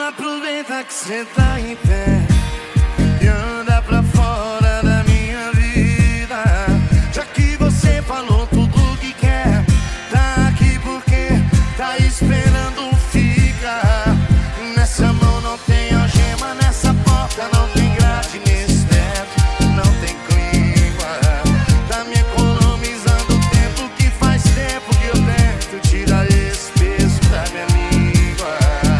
Aproveita que cê tá em pé e anda pra fora da minha vida. Já que você falou tudo que quer, tá aqui porque tá esperando fica. Nessa mão não tem algema, nessa porta não tem grade, nesse teto não tem clima. Tá me economizando tempo que faz tempo que eu tento tirar esse peso da minha língua.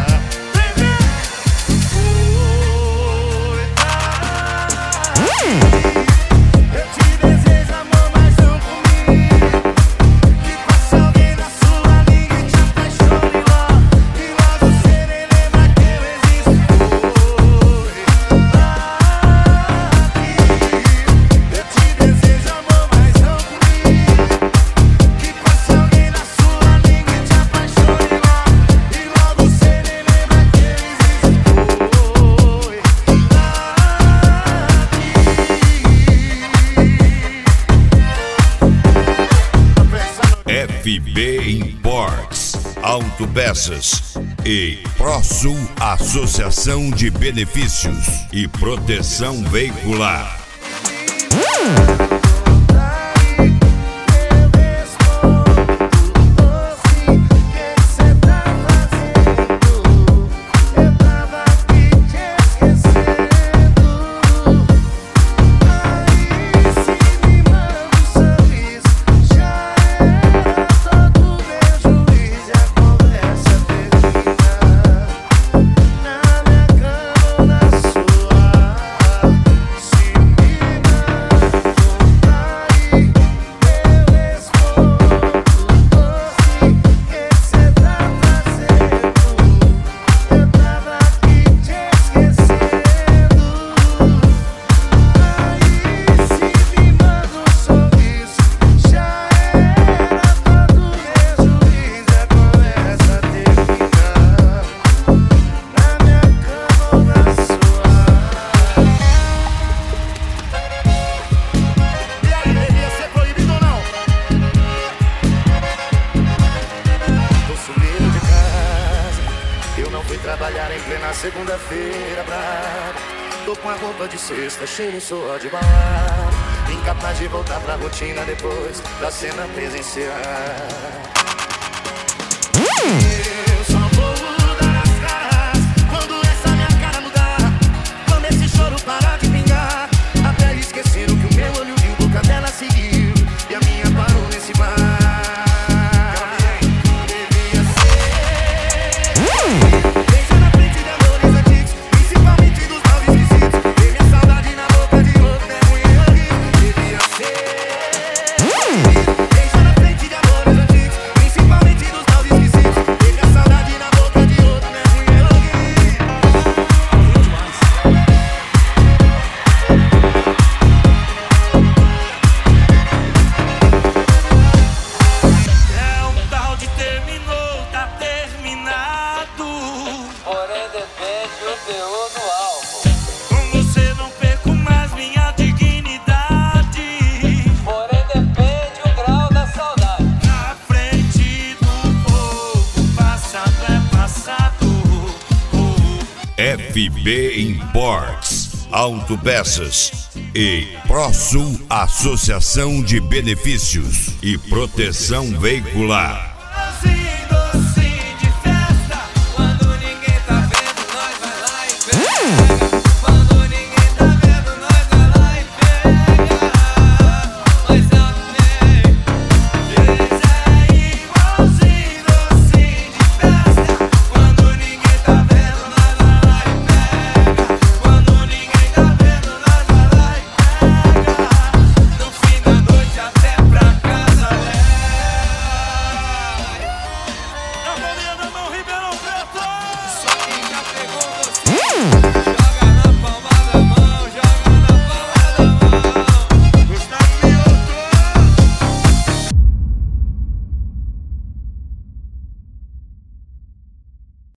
Eu te desejo amor, mas não comigo. Que passa alguém na sua língua e te apaixone logo. E logo cê nem lembra que eu existo. Eu te desejo amor, mas não comigo. Que passa alguém na sua língua e te apaixone logo. E logo cê nem lembra que eu existo. FB Imports, Autopeças e ProSul Associação de Benefícios e Proteção Veicular. Trabalhar em plena segunda-feira brava. Tô com a roupa de sexta, cheio de suor de balada. Incapaz de voltar pra rotina depois da cena presencial. Eu só vou mudar as caras quando essa minha cara mudar. Quando esse choro parar de pingar. Até esqueceram que o meu olho viu, boca dela seguiu e a minha parou nesse bar. FB Imports, Autopeças e ProSul Associação de Benefícios e Proteção Veicular.